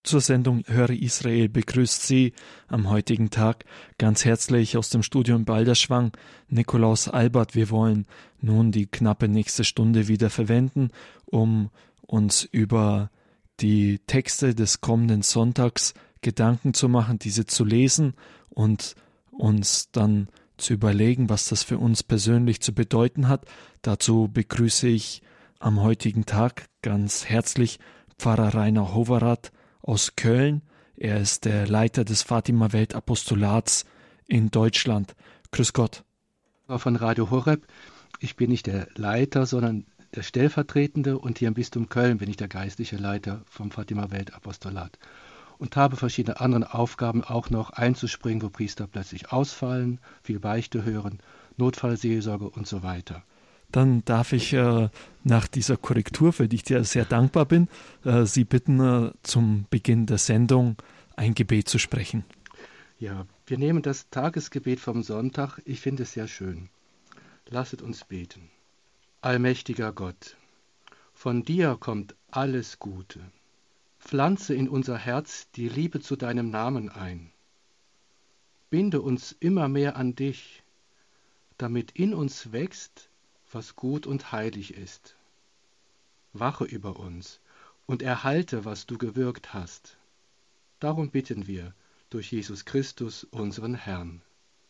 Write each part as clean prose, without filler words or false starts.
Zur Sendung Höre Israel begrüßt Sie am heutigen Tag ganz herzlich aus dem Studio in Balderschwang Nikolaus Albert. Wir wollen nun die knappe nächste Stunde wieder verwenden, um uns über die Texte des kommenden Sonntags Gedanken zu machen, diese zu lesen und uns dann zu überlegen, was das für uns persönlich zu bedeuten hat. Dazu begrüße ich am heutigen Tag ganz herzlich Pfarrer Rainer Hoverath aus Köln. Er ist der Leiter des Fatima-Weltapostolats in Deutschland. Grüß Gott. Von Radio Horeb. Ich bin nicht der Leiter, sondern der Stellvertretende, und hier im Bistum Köln bin ich der geistliche Leiter vom Fatima-Weltapostolat und habe verschiedene andere Aufgaben auch noch einzuspringen, wo Priester plötzlich ausfallen, viel Beichte hören, Notfallseelsorge und so weiter. Dann darf ich nach dieser Korrektur, für die ich dir sehr dankbar bin, Sie bitten, zum Beginn der Sendung ein Gebet zu sprechen. Ja, wir nehmen das Tagesgebet vom Sonntag. Ich finde es sehr schön. Lasset uns beten. Allmächtiger Gott, von dir kommt alles Gute. Pflanze in unser Herz die Liebe zu deinem Namen ein. Binde uns immer mehr an dich, damit in uns wächst, was gut und heilig ist. Wache über uns und erhalte, was du gewirkt hast. Darum bitten wir durch Jesus Christus, unseren Herrn.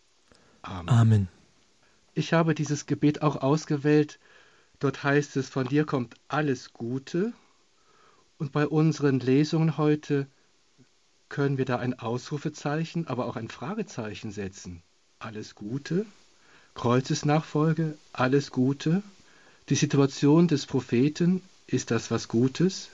Amen. Amen. Ich habe dieses Gebet auch ausgewählt. Dort heißt es, von dir kommt alles Gute. Und bei unseren Lesungen heute können wir da ein Ausrufezeichen, aber auch ein Fragezeichen setzen. Alles Gute? Kreuzesnachfolge, alles Gute. Die Situation des Propheten, ist das was Gutes?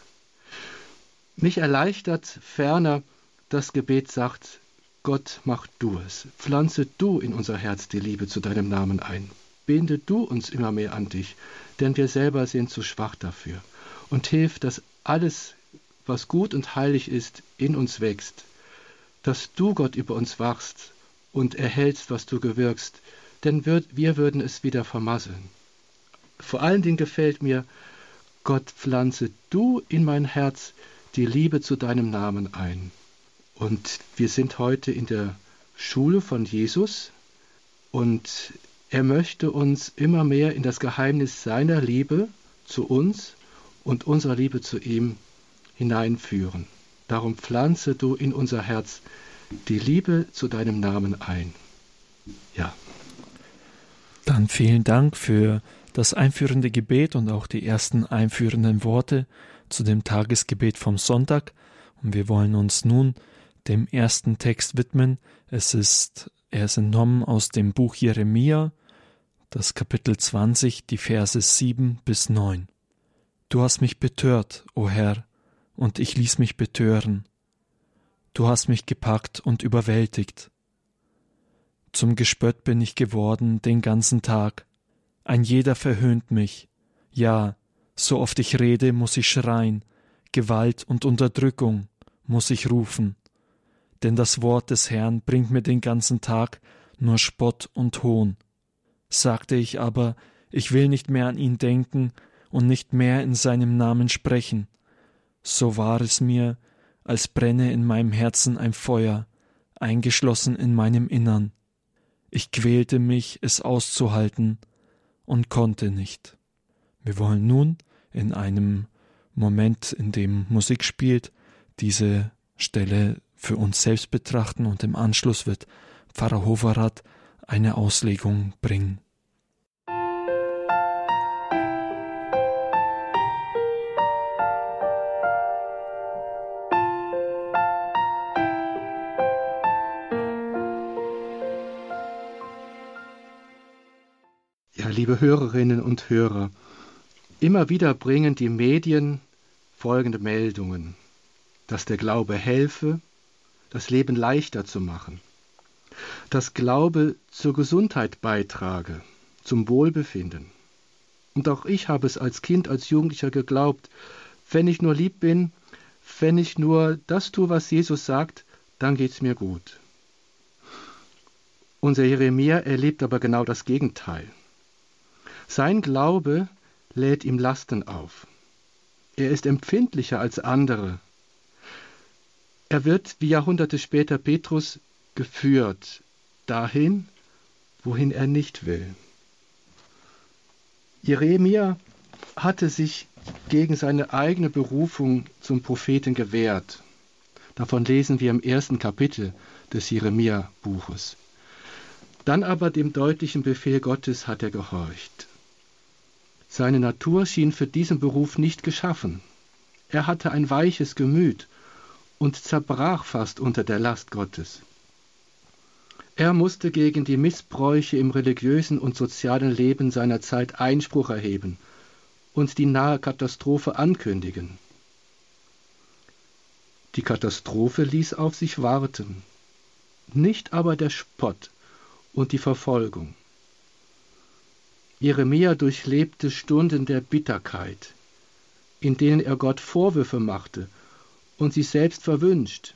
Mich erleichtert ferner, das Gebet sagt, Gott, mach du es. Pflanze du in unser Herz die Liebe zu deinem Namen ein. Binde du uns immer mehr an dich, denn wir selber sind zu schwach dafür. Und hilf, dass alles, was gut und heilig ist, in uns wächst. Dass du, Gott, über uns wachst und erhältst, was du gewirkst, denn wir würden es wieder vermasseln. Vor allen Dingen gefällt mir, Gott, pflanze du in mein Herz die Liebe zu deinem Namen ein. Und wir sind heute in der Schule von Jesus und er möchte uns immer mehr in das Geheimnis seiner Liebe zu uns und unserer Liebe zu ihm hineinführen. Darum pflanze du in unser Herz die Liebe zu deinem Namen ein. Ja. Dann vielen Dank für das einführende Gebet und auch die ersten einführenden Worte zu dem Tagesgebet vom Sonntag. Und wir wollen uns nun dem ersten Text widmen. Er ist entnommen aus dem Buch Jeremia, das Kapitel 20, die Verse 7 bis 9. Du hast mich betört, o Herr, und ich ließ mich betören. Du hast mich gepackt und überwältigt. Zum Gespött bin ich geworden den ganzen Tag. Ein jeder verhöhnt mich. Ja, so oft ich rede, muss ich schreien. Gewalt und Unterdrückung muss ich rufen. Denn das Wort des Herrn bringt mir den ganzen Tag nur Spott und Hohn. Sagte ich aber, ich will nicht mehr an ihn denken und nicht mehr in seinem Namen sprechen. So war es mir, als brenne in meinem Herzen ein Feuer, eingeschlossen in meinem Innern. Ich quälte mich, es auszuhalten, und konnte nicht. Wir wollen nun in einem Moment, in dem Musik spielt, diese Stelle für uns selbst betrachten und im Anschluss wird Pfarrer Hoverath eine Auslegung bringen. Ja, liebe Hörerinnen und Hörer, immer wieder bringen die Medien folgende Meldungen, dass der Glaube helfe, das Leben leichter zu machen, dass Glaube zur Gesundheit beitrage, zum Wohlbefinden. Und auch ich habe es als Kind, als Jugendlicher geglaubt, wenn ich nur lieb bin, wenn ich nur das tue, was Jesus sagt, dann geht's mir gut. Unser Jeremia erlebt aber genau das Gegenteil. Sein Glaube lädt ihm Lasten auf. Er ist empfindlicher als andere. Er wird, wie Jahrhunderte später Petrus, geführt dahin, wohin er nicht will. Jeremia hatte sich gegen seine eigene Berufung zum Propheten gewehrt. Davon lesen wir im 1. Kapitel des Jeremia-Buches. Dann aber dem deutlichen Befehl Gottes hat er gehorcht. Seine Natur schien für diesen Beruf nicht geschaffen. Er hatte ein weiches Gemüt und zerbrach fast unter der Last Gottes. Er musste gegen die Missbräuche im religiösen und sozialen Leben seiner Zeit Einspruch erheben und die nahe Katastrophe ankündigen. Die Katastrophe ließ auf sich warten, nicht aber der Spott und die Verfolgung. Jeremia durchlebte Stunden der Bitterkeit, in denen er Gott Vorwürfe machte und sich selbst verwünscht.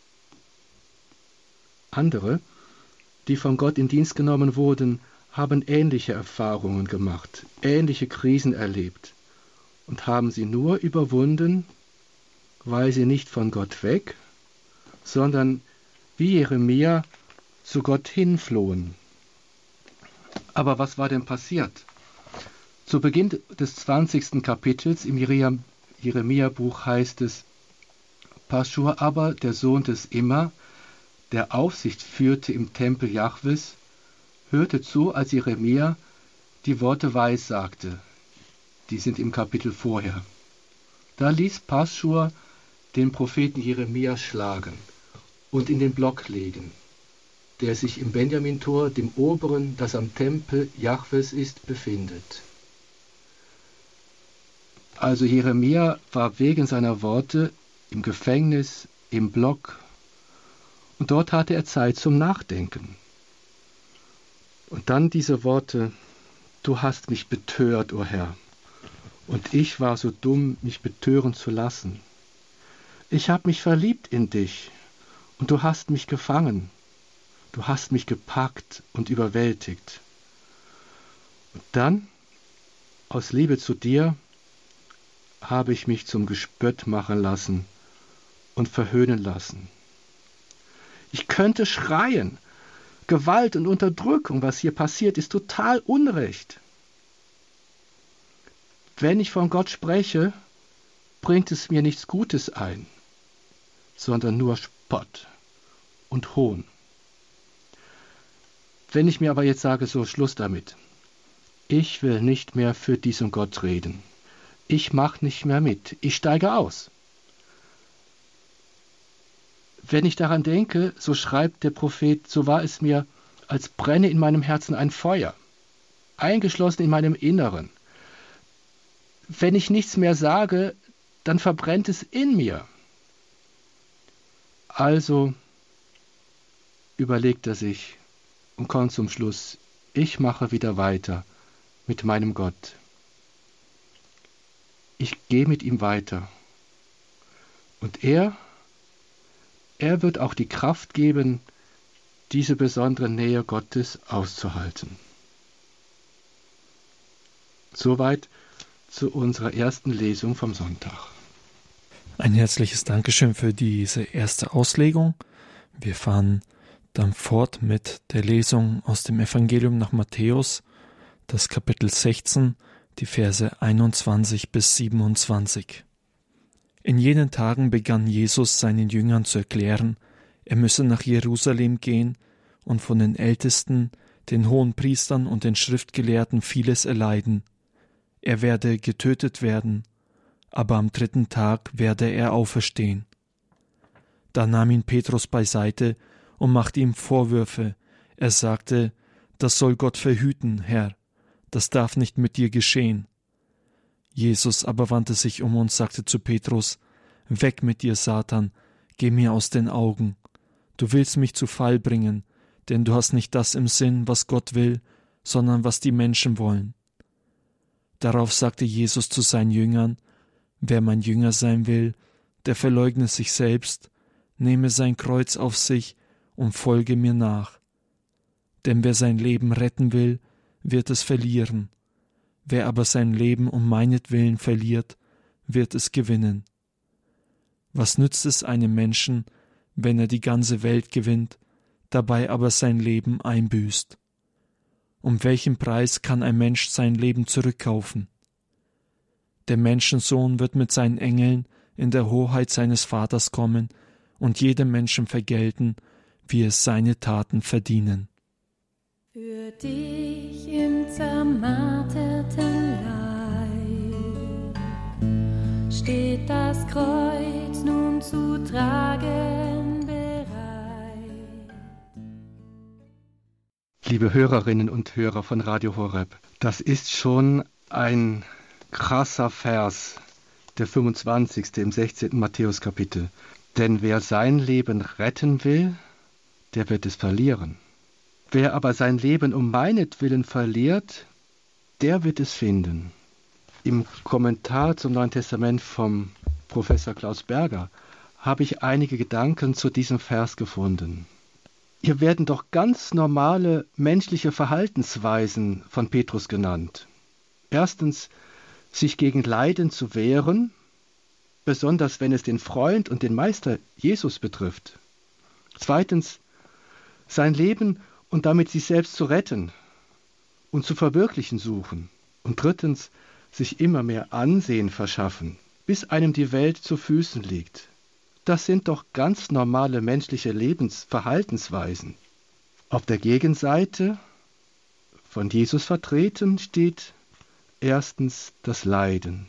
Andere, die von Gott in Dienst genommen wurden, haben ähnliche Erfahrungen gemacht, ähnliche Krisen erlebt und haben sie nur überwunden, weil sie nicht von Gott weg, sondern wie Jeremia zu Gott hinflohen. Aber was war denn passiert? Zu Beginn des 20. Kapitels im Jeremia-Buch heißt es: Paschur aber, der Sohn des Immer, der Aufsicht führte im Tempel Jahwes, hörte zu, als Jeremia die Worte weissagte. Die sind im Kapitel vorher. Da ließ Paschur den Propheten Jeremia schlagen und in den Block legen, der sich im Benjamintor, dem oberen, das am Tempel Jahwes ist, befindet. Also Jeremia war wegen seiner Worte im Gefängnis, im Block, und dort hatte er Zeit zum Nachdenken. Und dann diese Worte: Du hast mich betört, o Herr, und ich war so dumm, mich betören zu lassen. Ich habe mich verliebt in dich, und du hast mich gefangen. Du hast mich gepackt und überwältigt. Und dann, aus Liebe zu dir, habe ich mich zum Gespött machen lassen und verhöhnen lassen. Ich könnte schreien. Gewalt und Unterdrückung, was hier passiert, ist total Unrecht. Wenn ich von Gott spreche, bringt es mir nichts Gutes ein, sondern nur Spott und Hohn. Wenn ich mir aber jetzt sage, so Schluss damit, ich will nicht mehr für diesen Gott reden, ich mache nicht mehr mit, ich steige aus. Wenn ich daran denke, so schreibt der Prophet, so war es mir, als brenne in meinem Herzen ein Feuer, eingeschlossen in meinem Inneren. Wenn ich nichts mehr sage, dann verbrennt es in mir. Also überlegt er sich und kommt zum Schluss: Ich mache wieder weiter mit meinem Gott. Ich gehe mit ihm weiter. Und er wird auch die Kraft geben, diese besondere Nähe Gottes auszuhalten. Soweit zu unserer ersten Lesung vom Sonntag. Ein herzliches Dankeschön für diese erste Auslegung. Wir fahren dann fort mit der Lesung aus dem Evangelium nach Matthäus, das Kapitel 16, die Verse 21 bis 27. In jenen Tagen begann Jesus seinen Jüngern zu erklären, er müsse nach Jerusalem gehen und von den Ältesten, den Hohenpriestern und den Schriftgelehrten vieles erleiden. Er werde getötet werden, aber am 3. Tag werde er auferstehen. Da nahm ihn Petrus beiseite und machte ihm Vorwürfe. Er sagte: Das soll Gott verhüten, Herr, das darf nicht mit dir geschehen. Jesus aber wandte sich um und sagte zu Petrus: Weg mit dir, Satan, geh mir aus den Augen. Du willst mich zu Fall bringen, denn du hast nicht das im Sinn, was Gott will, sondern was die Menschen wollen. Darauf sagte Jesus zu seinen Jüngern: Wer mein Jünger sein will, der verleugne sich selbst, nehme sein Kreuz auf sich und folge mir nach. Denn wer sein Leben retten will, wird es verlieren. Wer aber sein Leben um meinetwillen verliert, wird es gewinnen. Was nützt es einem Menschen, wenn er die ganze Welt gewinnt, dabei aber sein Leben einbüßt. Um welchen Preis kann ein Mensch sein Leben zurückkaufen? Der Menschensohn wird mit seinen Engeln in der Hoheit seines Vaters kommen und jedem Menschen vergelten, wie es seine Taten verdienen. Für dich im zermarterten Leib steht das Kreuz nun zu tragen bereit. Liebe Hörerinnen und Hörer von Radio Horeb, das ist schon ein krasser Vers, der 25. im 16. Matthäus-Kapitel. Denn wer sein Leben retten will, der wird es verlieren. Wer aber sein Leben um meinetwillen verliert, der wird es finden. Im Kommentar zum Neuen Testament vom Professor Klaus Berger habe ich einige Gedanken zu diesem Vers gefunden. Hier werden doch ganz normale menschliche Verhaltensweisen von Petrus genannt. Erstens, sich gegen Leiden zu wehren, besonders wenn es den Freund und den Meister Jesus betrifft. Zweitens, sein Leben und damit sich selbst zu retten und zu verwirklichen suchen. Und drittens, sich immer mehr Ansehen verschaffen, bis einem die Welt zu Füßen liegt. Das sind doch ganz normale menschliche Verhaltensweisen. Auf der Gegenseite, von Jesus vertreten, steht erstens das Leiden.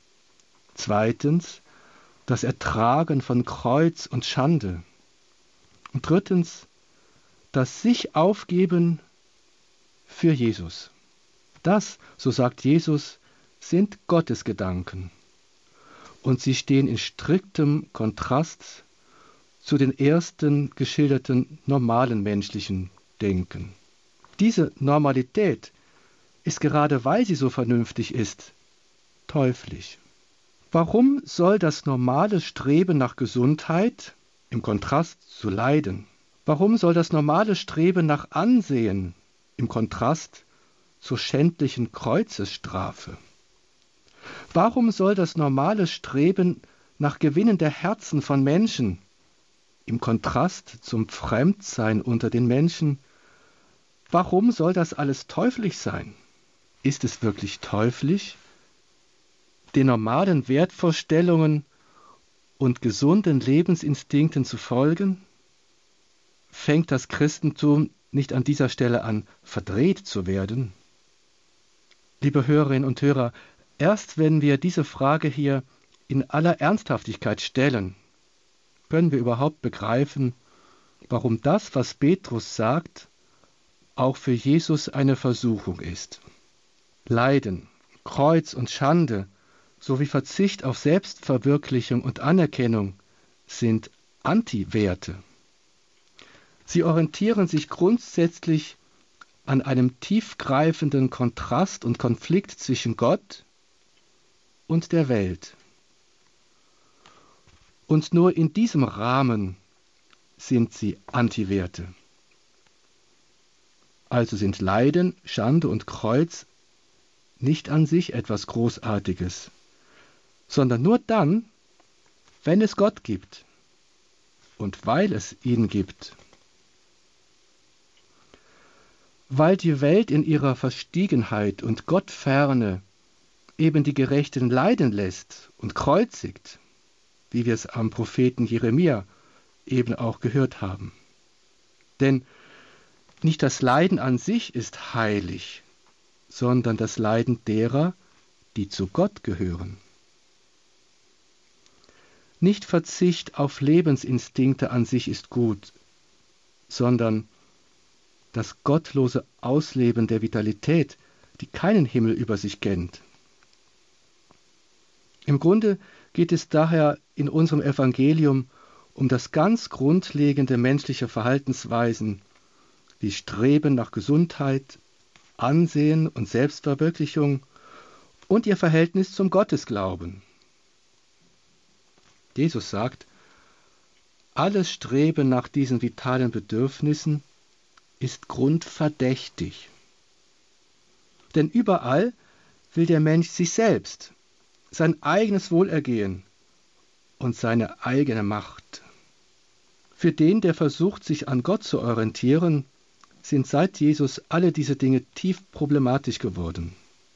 Zweitens, das Ertragen von Kreuz und Schande. Und drittens, das sich aufgeben für Jesus. Das, so sagt Jesus, sind Gottes Gedanken. Und sie stehen in striktem Kontrast zu den ersten geschilderten normalen menschlichen Denken. Diese Normalität ist gerade weil sie so vernünftig ist, teuflisch. Warum soll das normale Streben nach Gesundheit im Kontrast zu Leiden? Warum soll das normale Streben nach Ansehen im Kontrast zur schändlichen Kreuzesstrafe? Warum soll das normale Streben nach Gewinnen der Herzen von Menschen im Kontrast zum Fremdsein unter den Menschen, warum soll das alles teuflisch sein? Ist es wirklich teuflisch, den normalen Wertvorstellungen und gesunden Lebensinstinkten zu folgen? Fängt das Christentum nicht an dieser Stelle an, verdreht zu werden? Liebe Hörerinnen und Hörer, erst wenn wir diese Frage hier in aller Ernsthaftigkeit stellen, können wir überhaupt begreifen, warum das, was Petrus sagt, auch für Jesus eine Versuchung ist. Leiden, Kreuz und Schande sowie Verzicht auf Selbstverwirklichung und Anerkennung sind Antiwerte. Sie orientieren sich grundsätzlich an einem tiefgreifenden Kontrast und Konflikt zwischen Gott und der Welt. Und nur in diesem Rahmen sind sie Antiwerte. Also sind Leiden, Schande und Kreuz nicht an sich etwas Großartiges, sondern nur dann, wenn es Gott gibt und weil es ihn gibt. Weil die Welt in ihrer Verstiegenheit und Gottferne eben die Gerechten leiden lässt und kreuzigt, wie wir es am Propheten Jeremia eben auch gehört haben. Denn nicht das Leiden an sich ist heilig, sondern das Leiden derer, die zu Gott gehören. Nicht Verzicht auf Lebensinstinkte an sich ist gut, sondern das gottlose Ausleben der Vitalität, die keinen Himmel über sich kennt. Im Grunde geht es daher in unserem Evangelium um das ganz grundlegende menschliche Verhaltensweisen wie Streben nach Gesundheit, Ansehen und Selbstverwirklichung und ihr Verhältnis zum Gottesglauben. Jesus sagt, alles Streben nach diesen vitalen Bedürfnissen ist grundverdächtig. Denn überall will der Mensch sich selbst, sein eigenes Wohlergehen und seine eigene Macht. Für den, der versucht, sich an Gott zu orientieren, sind seit Jesus alle diese Dinge tief problematisch geworden.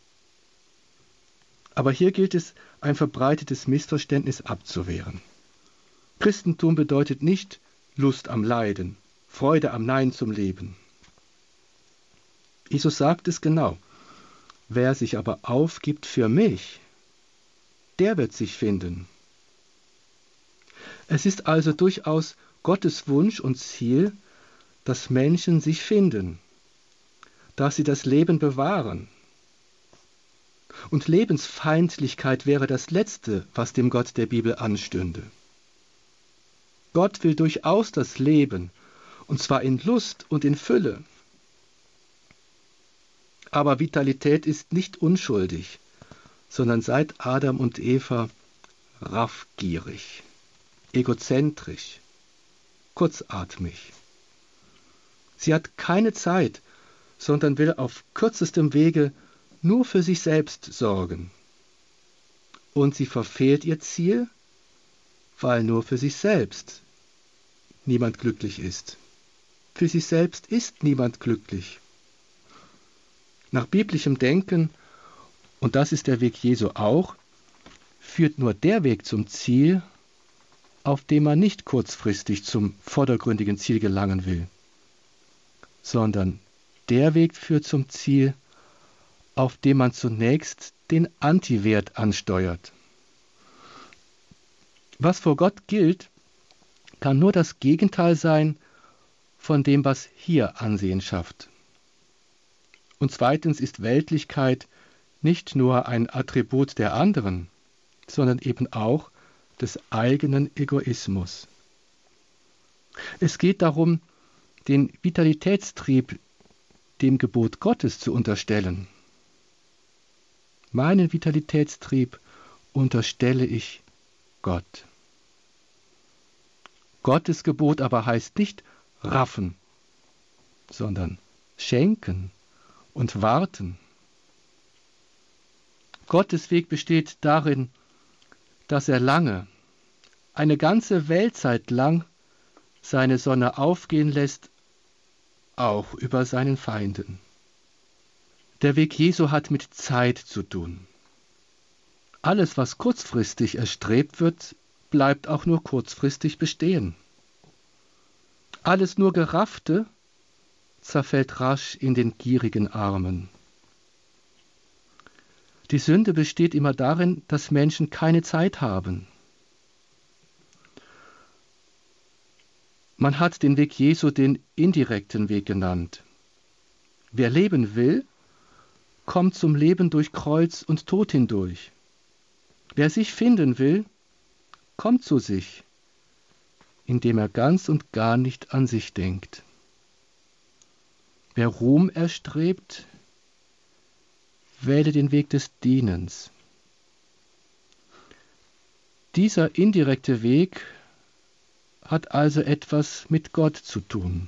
Aber hier gilt es, ein verbreitetes Missverständnis abzuwehren. Christentum bedeutet nicht Lust am Leiden, Freude am Nein zum Leben. Jesus sagt es genau. Wer sich aber aufgibt für mich, der wird sich finden. Es ist also durchaus Gottes Wunsch und Ziel, dass Menschen sich finden, dass sie das Leben bewahren. Und Lebensfeindlichkeit wäre das Letzte, was dem Gott der Bibel anstünde. Gott will durchaus das Leben, und zwar in Lust und in Fülle. Aber Vitalität ist nicht unschuldig, sondern seit Adam und Eva raffgierig, egozentrisch, kurzatmig. Sie hat keine Zeit, sondern will auf kürzestem Wege nur für sich selbst sorgen. Und sie verfehlt ihr Ziel, weil nur für sich selbst niemand glücklich ist. Für sich selbst ist niemand glücklich. Nach biblischem Denken, und das ist der Weg Jesu auch, führt nur der Weg zum Ziel, auf dem man nicht kurzfristig zum vordergründigen Ziel gelangen will, sondern der Weg führt zum Ziel, auf dem man zunächst den Antiwert ansteuert. Was vor Gott gilt, kann nur das Gegenteil sein von dem, was hier Ansehen schafft. Und zweitens ist Weltlichkeit nicht nur ein Attribut der anderen, sondern eben auch des eigenen Egoismus. Es geht darum, den Vitalitätstrieb dem Gebot Gottes zu unterstellen. Meinen Vitalitätstrieb unterstelle ich Gott. Gottes Gebot aber heißt nicht raffen, sondern schenken und warten. Gottes Weg besteht darin, dass er lange, eine ganze Weltzeit lang, seine Sonne aufgehen lässt, auch über seinen Feinden. Der Weg Jesu hat mit Zeit zu tun. Alles, was kurzfristig erstrebt wird, bleibt auch nur kurzfristig bestehen. Alles nur Geraffte zerfällt rasch in den gierigen Armen. Die Sünde besteht immer darin, dass Menschen keine Zeit haben. Man hat den Weg Jesu den indirekten Weg genannt. Wer leben will, kommt zum Leben durch Kreuz und Tod hindurch. Wer sich finden will, kommt zu sich, indem er ganz und gar nicht an sich denkt. Wer Ruhm erstrebt, wähle den Weg des Dienens. Dieser indirekte Weg hat also etwas mit Gott zu tun.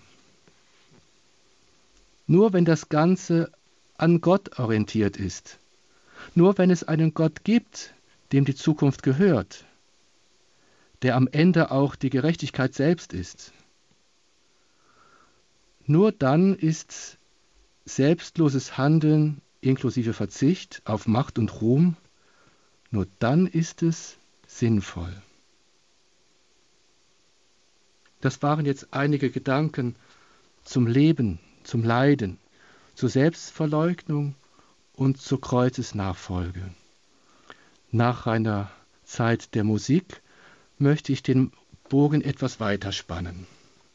Nur wenn das Ganze an Gott orientiert ist, nur wenn es einen Gott gibt, dem die Zukunft gehört, der am Ende auch die Gerechtigkeit selbst ist, nur dann ist selbstloses Handeln inklusive Verzicht auf Macht und Ruhm, nur dann ist es sinnvoll. Das waren jetzt einige Gedanken zum Leben, zum Leiden, zur Selbstverleugnung und zur Kreuzesnachfolge. Nach einer Zeit der Musik möchte ich den Bogen etwas weiter spannen.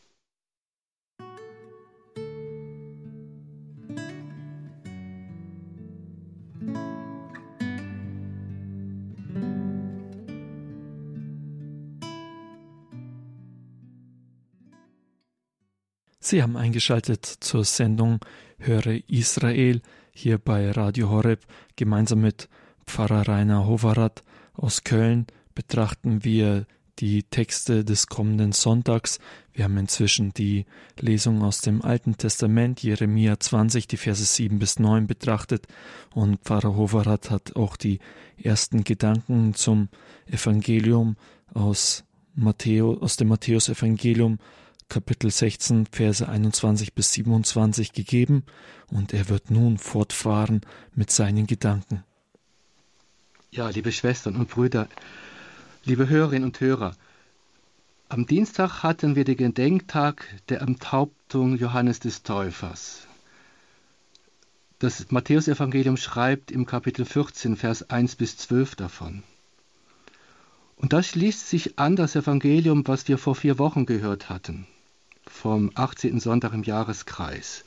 Sie haben eingeschaltet zur Sendung Höre Israel hier bei Radio Horeb. Gemeinsam mit Pfarrer Rainer Hoverath aus Köln betrachten wir die Texte des kommenden Sonntags. Wir haben inzwischen die Lesung aus dem Alten Testament, Jeremia 20, die Verse 7 bis 9 betrachtet. Und Pfarrer Hoverath hat auch die ersten Gedanken zum Evangelium aus aus dem Matthäus-Evangelium, Kapitel 16, Verse 21 bis 27 gegeben, und er wird nun fortfahren mit seinen Gedanken. Ja, liebe Schwestern und Brüder, liebe Hörerinnen und Hörer, am Dienstag hatten wir den Gedenktag der Enthauptung Johannes des Täufers. Das Matthäus-Evangelium schreibt im Kapitel 14, Vers 1 bis 12 davon. Und das schließt sich an das Evangelium, was wir vor 4 Wochen gehört hatten, vom 18. Sonntag im Jahreskreis.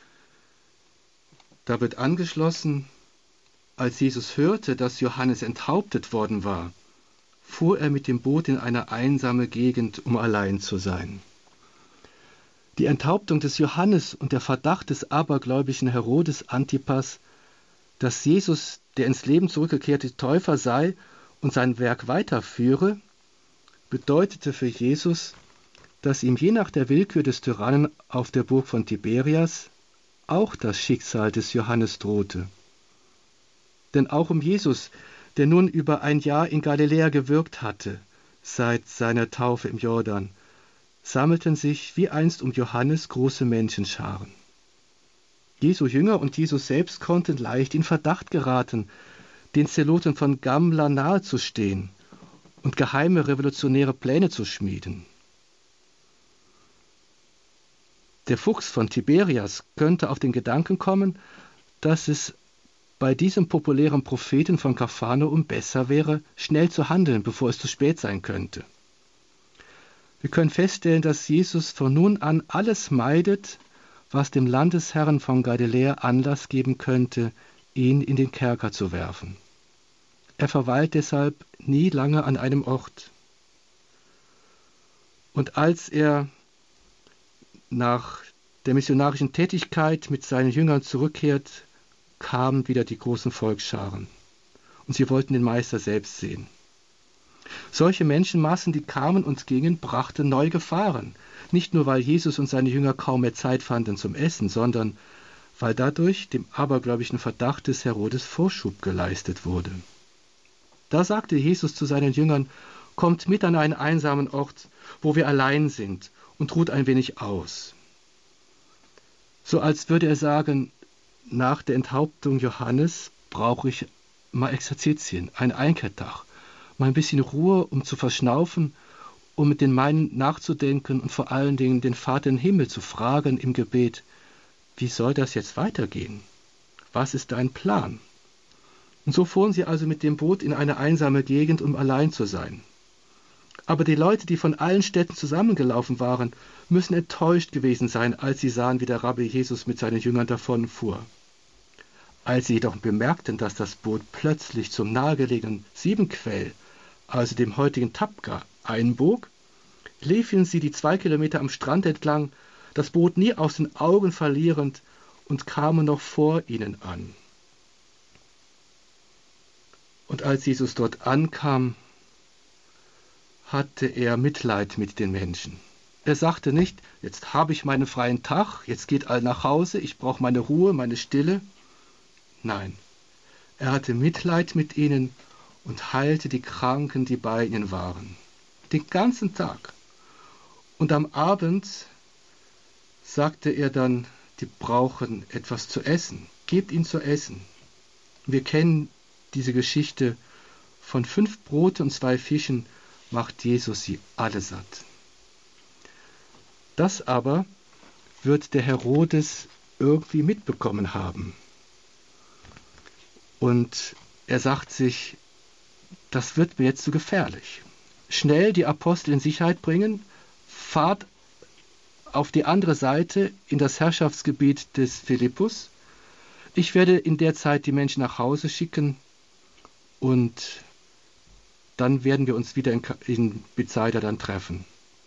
Da wird angeschlossen: Als Jesus hörte, dass Johannes enthauptet worden war, fuhr er mit dem Boot in eine einsame Gegend, um allein zu sein. Die Enthauptung des Johannes und der Verdacht des abergläubischen Herodes Antipas, dass Jesus der ins Leben zurückgekehrte Täufer sei und sein Werk weiterführe, bedeutete für Jesus, dass ihm je nach der Willkür des Tyrannen auf der Burg von Tiberias auch das Schicksal des Johannes drohte. Denn auch um Jesus, der nun über ein Jahr in Galiläa gewirkt hatte, seit seiner Taufe im Jordan, sammelten sich wie einst um Johannes große Menschenscharen. Jesu Jünger und Jesus selbst konnten leicht in Verdacht geraten, den Zeloten von Gamla nahezustehen und geheime revolutionäre Pläne zu schmieden. Der Fuchs von Tiberias könnte auf den Gedanken kommen, dass es bei diesem populären Propheten von Kapharnaum besser wäre, schnell zu handeln, bevor es zu spät sein könnte. Wir können feststellen, dass Jesus von nun an alles meidet, was dem Landesherrn von Galiläa Anlass geben könnte, ihn in den Kerker zu werfen. Er verweilt deshalb nie lange an einem Ort. Und als er nach der missionarischen Tätigkeit mit seinen Jüngern zurückkehrt, kamen wieder die großen Volksscharen. Und sie wollten den Meister selbst sehen. Solche Menschenmassen, die kamen und gingen, brachten neue Gefahren. Nicht nur, weil Jesus und seine Jünger kaum mehr Zeit fanden zum Essen, sondern weil dadurch dem abergläubischen Verdacht des Herodes Vorschub geleistet wurde. Da sagte Jesus zu seinen Jüngern: Kommt mit an einen einsamen Ort, wo wir allein sind, und ruht ein wenig aus. So als würde er sagen: Nach der Enthauptung Johannes brauche ich mal Exerzitien, ein Einkehrtag, mal ein bisschen Ruhe, um zu verschnaufen, um mit den meinen nachzudenken und vor allen Dingen den Vater im Himmel zu fragen im Gebet: Wie soll das jetzt weitergehen? Was ist dein Plan? Und so fuhren sie also mit dem Boot in eine einsame Gegend, um allein zu sein. Aber die Leute, die von allen Städten zusammengelaufen waren, müssen enttäuscht gewesen sein, als sie sahen, wie der Rabbi Jesus mit seinen Jüngern davonfuhr. Als sie jedoch bemerkten, dass das Boot plötzlich zum nahegelegenen Siebenquell, also dem heutigen Tabqa, einbog, liefen sie die 2 Kilometer am Strand entlang, das Boot nie aus den Augen verlierend, und kamen noch vor ihnen an. Und als Jesus dort ankam, hatte er Mitleid mit den Menschen. Er sagte nicht: Jetzt habe ich meinen freien Tag, jetzt geht all nach Hause, ich brauche meine Ruhe, meine Stille. Nein, er hatte Mitleid mit ihnen und heilte die Kranken, die bei ihnen waren. Den ganzen Tag. Und am Abend sagte er dann: Die brauchen etwas zu essen. Gebt ihnen zu essen. Wir kennen diese Geschichte von 5 Brote und 2 Fischen, macht Jesus sie alle satt. Das aber wird der Herodes irgendwie mitbekommen haben. Und er sagt sich: Das wird mir jetzt zu gefährlich. Schnell die Apostel in Sicherheit bringen, fahrt auf die andere Seite in das Herrschaftsgebiet des Philippus. Ich werde in der Zeit die Menschen nach Hause schicken und dann werden wir uns wieder in Bethsaida dann treffen.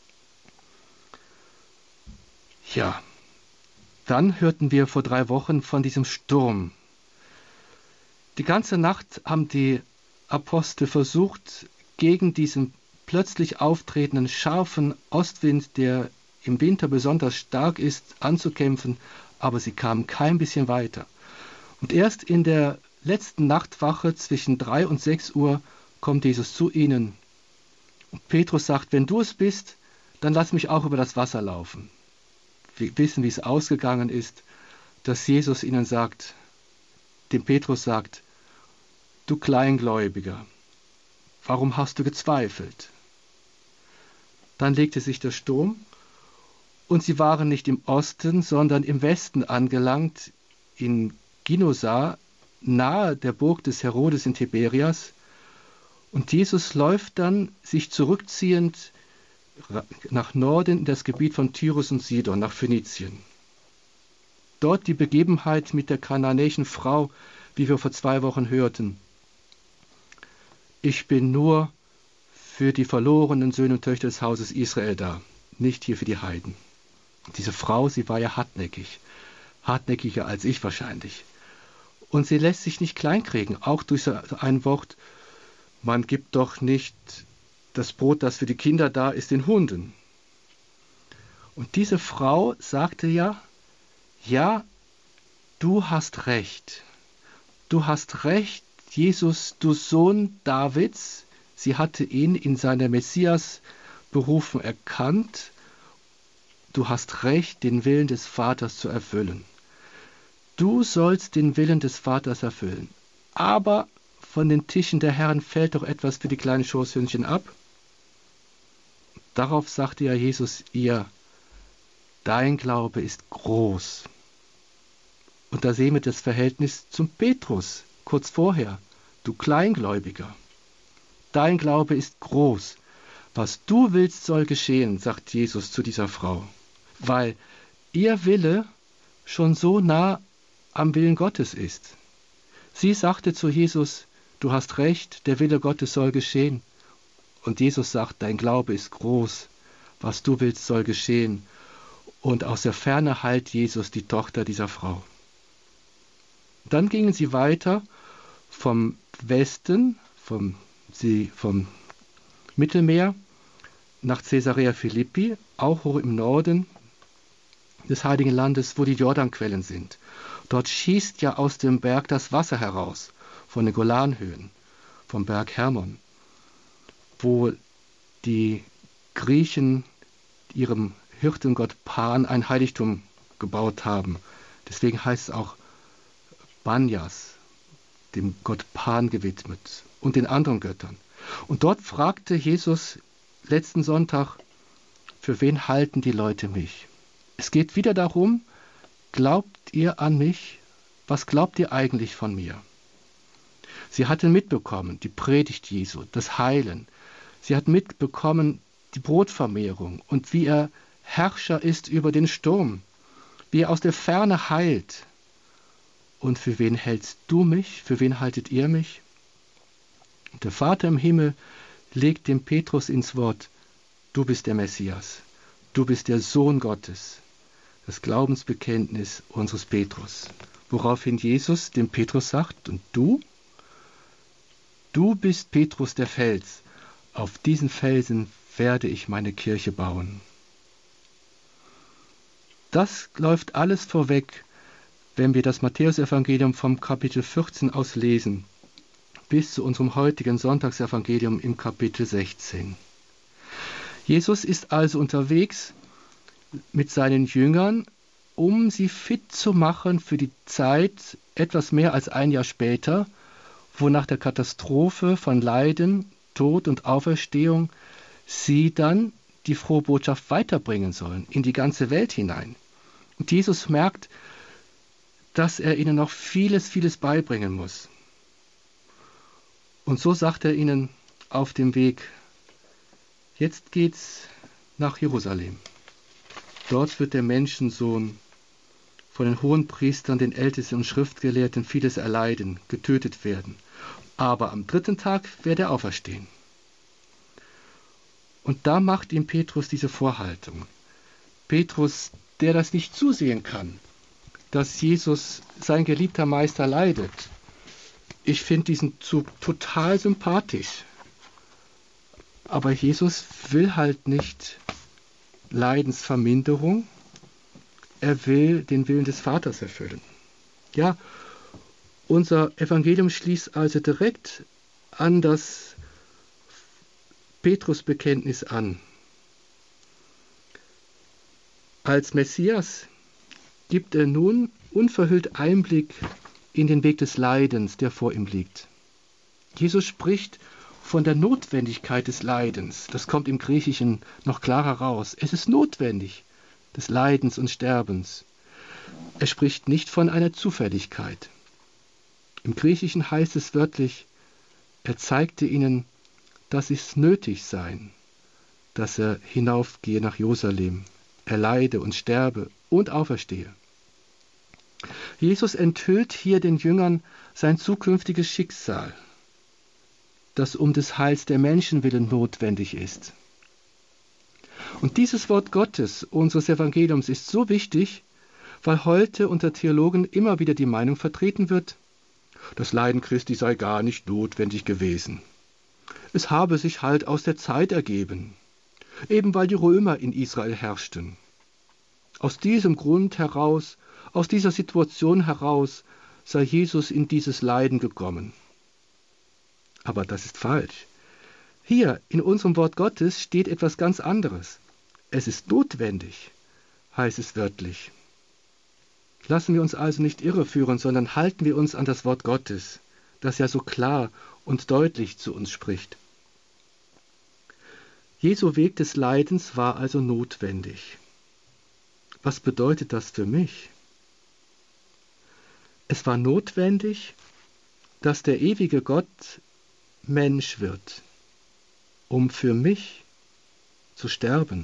Ja, dann hörten wir vor 3 Wochen von diesem Sturm. Die ganze Nacht haben die Apostel versucht, gegen diesen plötzlich auftretenden scharfen Ostwind, der im Winter besonders stark ist, anzukämpfen, aber sie kamen kein bisschen weiter. Und erst in der letzten Nachtwache zwischen 3 und 6 Uhr kommt Jesus zu ihnen Und Petrus sagt, wenn du es bist, dann lass mich auch über das Wasser laufen. Wir wissen, wie es ausgegangen ist, dass Jesus ihnen sagt, dem Petrus sagt, du Kleingläubiger, warum hast du gezweifelt? Dann legte sich der Sturm und sie waren nicht im Osten, sondern im Westen angelangt, in Ginosa, nahe der Burg des Herodes in Tiberias. Und Jesus läuft dann, sich zurückziehend, nach Norden in das Gebiet von Tyrus und Sidon, nach Phönizien. Dort die Begebenheit mit der kananäischen Frau, wie wir vor 2 Wochen hörten. Ich bin nur für die verlorenen Söhne und Töchter des Hauses Israel da, nicht hier für die Heiden. Diese Frau, sie war ja hartnäckig, hartnäckiger als ich wahrscheinlich. Und sie lässt sich nicht kleinkriegen, auch durch so ein Wort, man gibt doch nicht das Brot, das für die Kinder da ist, den Hunden. Und diese Frau sagte ja, du hast recht. Du hast recht, Jesus, du Sohn Davids. Sie hatte ihn in seiner Messias-Berufung erkannt. Du hast recht, den Willen des Vaters zu erfüllen. Du sollst den Willen des Vaters erfüllen. Aber von den Tischen der Herren fällt doch etwas für die kleinen Schoßhündchen ab. Darauf sagte ja Jesus ihr, dein Glaube ist groß. Und da sehen wir das Verhältnis zum Petrus, kurz vorher. Du Kleingläubiger, dein Glaube ist groß. Was du willst, soll geschehen, sagt Jesus zu dieser Frau. Weil ihr Wille schon so nah am Willen Gottes ist. Sie sagte zu Jesus, du hast recht, der Wille Gottes soll geschehen. Und Jesus sagt, dein Glaube ist groß, was du willst, soll geschehen. Und aus der Ferne heilt Jesus die Tochter dieser Frau. Dann gingen sie weiter vom Westen, vom Mittelmeer, nach Caesarea Philippi, auch hoch im Norden des Heiligen Landes, wo die Jordanquellen sind. Dort schießt ja aus dem Berg das Wasser heraus, von den Golanhöhen, vom Berg Hermon, wo die Griechen ihrem Hirtengott Pan ein Heiligtum gebaut haben. Deswegen heißt es auch Banyas, dem Gott Pan gewidmet, und den anderen Göttern. Und dort fragte Jesus letzten Sonntag, für wen halten die Leute mich? Es geht wieder darum, glaubt ihr an mich? Was glaubt ihr eigentlich von mir? Sie hatten mitbekommen, die Predigt Jesu, das Heilen. Sie hatten mitbekommen, die Brotvermehrung und wie er Herrscher ist über den Sturm, wie er aus der Ferne heilt. Und für wen hältst du mich? Für wen haltet ihr mich? Und der Vater im Himmel legt dem Petrus ins Wort, du bist der Messias, du bist der Sohn Gottes. Das Glaubensbekenntnis unseres Petrus. Woraufhin Jesus dem Petrus sagt, und du? Du bist Petrus der Fels, auf diesen Felsen werde ich meine Kirche bauen. Das läuft alles vorweg, wenn wir das Matthäusevangelium vom Kapitel 14 aus lesen, bis zu unserem heutigen Sonntagsevangelium im Kapitel 16. Jesus ist also unterwegs mit seinen Jüngern, um sie fit zu machen für die Zeit etwas mehr als ein Jahr später, wo nach der Katastrophe von Leiden, Tod und Auferstehung sie dann die frohe Botschaft weiterbringen sollen, in die ganze Welt hinein. Und Jesus merkt, dass er ihnen noch vieles beibringen muss. Und so sagt er ihnen auf dem Weg, jetzt geht's nach Jerusalem. Dort wird der Menschensohn von den Hohenpriestern, den Ältesten und Schriftgelehrten vieles erleiden, getötet werden. Aber am 3. Tag werde er auferstehen. Und da macht ihm Petrus diese Vorhaltung. Petrus, der das nicht zusehen kann, dass Jesus, sein geliebter Meister, leidet. Ich finde diesen Zug total sympathisch. Aber Jesus will halt nicht Leidensverminderung. Er will den Willen des Vaters erfüllen. Ja, unser Evangelium schließt also direkt an das Petrus' Bekenntnis an. Als Messias gibt er nun unverhüllt Einblick in den Weg des Leidens, der vor ihm liegt. Jesus spricht von der Notwendigkeit des Leidens. Das kommt im Griechischen noch klarer raus. Es ist notwendig, des Leidens und Sterbens. Er spricht nicht von einer Zufälligkeit. Im Griechischen heißt es wörtlich, er zeigte ihnen, dass es nötig sei, dass er hinaufgehe nach Jerusalem, er leide und sterbe und auferstehe. Jesus enthüllt hier den Jüngern sein zukünftiges Schicksal, das um des Heils der Menschen willen notwendig ist. Und dieses Wort Gottes, unseres Evangeliums, ist so wichtig, weil heute unter Theologen immer wieder die Meinung vertreten wird, das Leiden Christi sei gar nicht notwendig gewesen. Es habe sich halt aus der Zeit ergeben, eben weil die Römer in Israel herrschten. Aus diesem Grund heraus, aus dieser Situation heraus, sei Jesus in dieses Leiden gekommen. Aber das ist falsch. Hier in unserem Wort Gottes steht etwas ganz anderes. Es ist notwendig, heißt es wörtlich. Lassen wir uns also nicht irreführen, sondern halten wir uns an das Wort Gottes, das ja so klar und deutlich zu uns spricht. Jesu Weg des Leidens war also notwendig. Was bedeutet das für mich? Es war notwendig, dass der ewige Gott Mensch wird, um für mich zu sterben.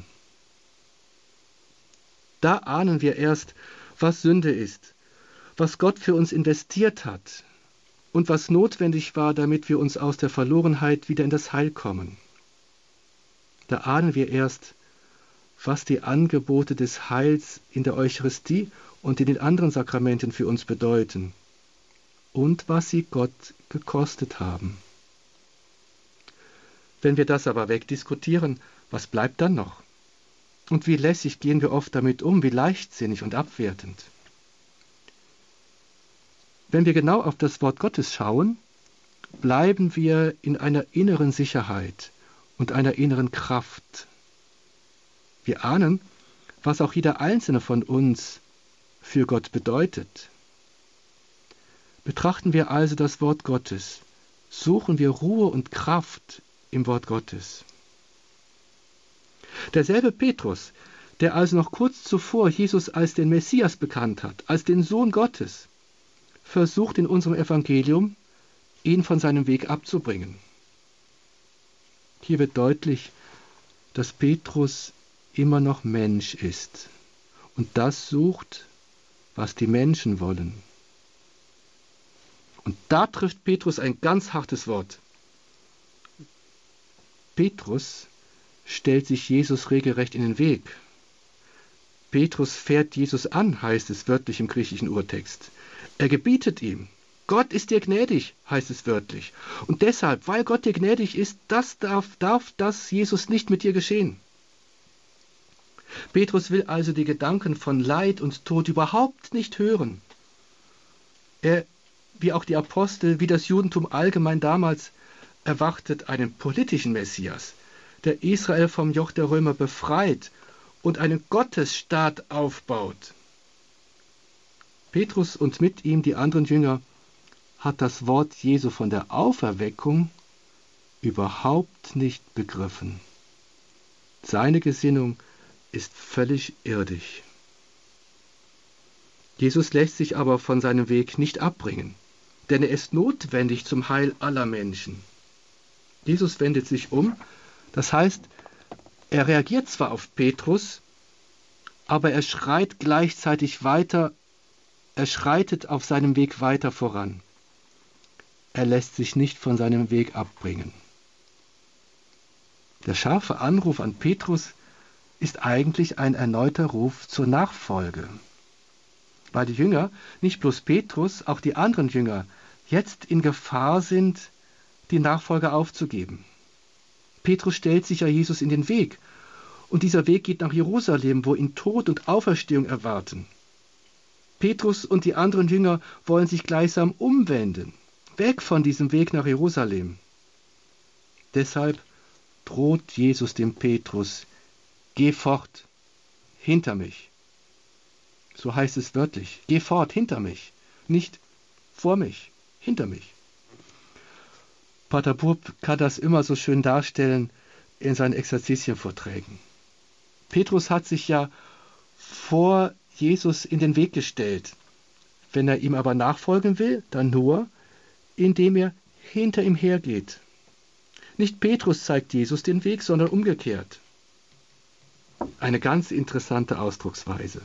Da ahnen wir erst, was Sünde ist, was Gott für uns investiert hat und was notwendig war, damit wir uns aus der Verlorenheit wieder in das Heil kommen. Da ahnen wir erst, was die Angebote des Heils in der Eucharistie und in den anderen Sakramenten für uns bedeuten und was sie Gott gekostet haben. Wenn wir das aber wegdiskutieren, was bleibt dann noch? Und wie lässig gehen wir oft damit um, wie leichtsinnig und abwertend. Wenn wir genau auf das Wort Gottes schauen, bleiben wir in einer inneren Sicherheit und einer inneren Kraft. Wir ahnen, was auch jeder Einzelne von uns für Gott bedeutet. Betrachten wir also das Wort Gottes, suchen wir Ruhe und Kraft im Wort Gottes. Derselbe Petrus, der also noch kurz zuvor Jesus als den Messias bekannt hat, als den Sohn Gottes, versucht in unserem Evangelium, ihn von seinem Weg abzubringen. Hier wird deutlich, dass Petrus immer noch Mensch ist und das sucht, was die Menschen wollen. Und da trifft Petrus ein ganz hartes Wort. Petrus stellt sich Jesus regelrecht in den Weg. Petrus fährt Jesus an, heißt es wörtlich im griechischen Urtext. Er gebietet ihm. Gott ist dir gnädig, heißt es wörtlich. Und deshalb, weil Gott dir gnädig ist, darf das Jesus nicht mit dir geschehen. Petrus will also die Gedanken von Leid und Tod überhaupt nicht hören. Er, wie auch die Apostel, wie das Judentum allgemein damals, erwartet einen politischen Messias, der Israel vom Joch der Römer befreit und einen Gottesstaat aufbaut. Petrus und mit ihm die anderen Jünger hat das Wort Jesu von der Auferweckung überhaupt nicht begriffen. Seine Gesinnung ist völlig irdisch. Jesus lässt sich aber von seinem Weg nicht abbringen, denn er ist notwendig zum Heil aller Menschen. Jesus wendet sich um, das heißt, er reagiert zwar auf Petrus, aber er schreit gleichzeitig weiter, er schreitet auf seinem Weg weiter voran. Er lässt sich nicht von seinem Weg abbringen. Der scharfe Anruf an Petrus ist eigentlich ein erneuter Ruf zur Nachfolge, weil die Jünger, nicht bloß Petrus, auch die anderen Jünger, jetzt in Gefahr sind, die Nachfolge aufzugeben. Petrus stellt sich ja Jesus in den Weg und dieser Weg geht nach Jerusalem, wo ihn Tod und Auferstehung erwarten. Petrus und die anderen Jünger wollen sich gleichsam umwenden, weg von diesem Weg nach Jerusalem. Deshalb droht Jesus dem Petrus: Geh fort, hinter mich. So heißt es wörtlich: Geh fort, hinter mich. Nicht vor mich, hinter mich. Pater Bub kann das immer so schön darstellen in seinen Exerzitienvorträgen. Petrus hat sich ja vor Jesus in den Weg gestellt. Wenn er ihm aber nachfolgen will, dann nur, indem er hinter ihm hergeht. Nicht Petrus zeigt Jesus den Weg, sondern umgekehrt. Eine ganz interessante Ausdrucksweise.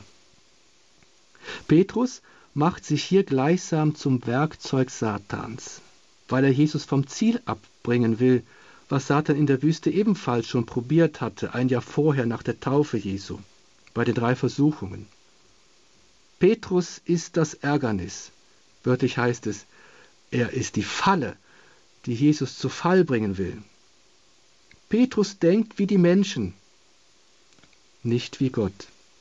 Petrus macht sich hier gleichsam zum Werkzeug Satans, weil er Jesus vom Ziel abbringen will, was Satan in der Wüste ebenfalls schon probiert hatte, ein Jahr vorher nach der Taufe Jesu, bei den 3 Versuchungen. Petrus ist das Ärgernis. Wörtlich heißt es, er ist die Falle, die Jesus zu Fall bringen will. Petrus denkt wie die Menschen, nicht wie Gott.